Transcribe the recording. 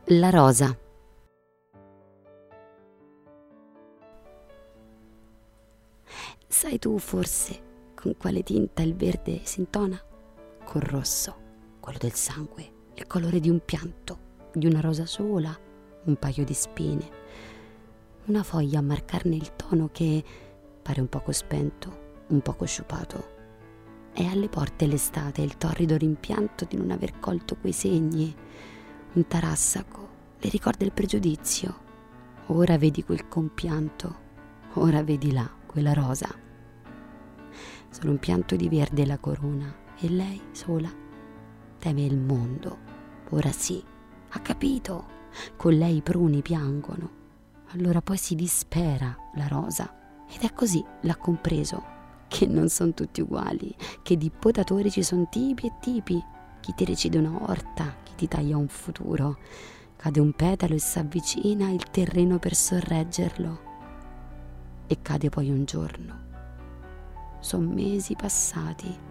La rosa. Sai tu forse con quale tinta il verde si intona? Col rosso, quello del sangue, il colore di un pianto, di una rosa sola, un paio di spine, una foglia a marcarne il tono che pare un poco spento, un poco sciupato. È alle porte l'estate, il torrido rimpianto di non aver colto quei segni. Un tarassaco le ricorda il pregiudizio. Ora vedi quel compianto, ora vedi là quella rosa. Solo un pianto di verde la corona e lei sola teme il mondo. Ora sì, ha capito. Con lei i pruni piangono. Allora poi si dispera la rosa ed è così, l'ha compreso, che non sono tutti uguali, che di potatori ci sono tipi e tipi. Chi ti recide una orta, chi ti taglia un futuro. Cade un petalo e s'avvicina il terreno per sorreggerlo. E cade poi un giorno. Son mesi passati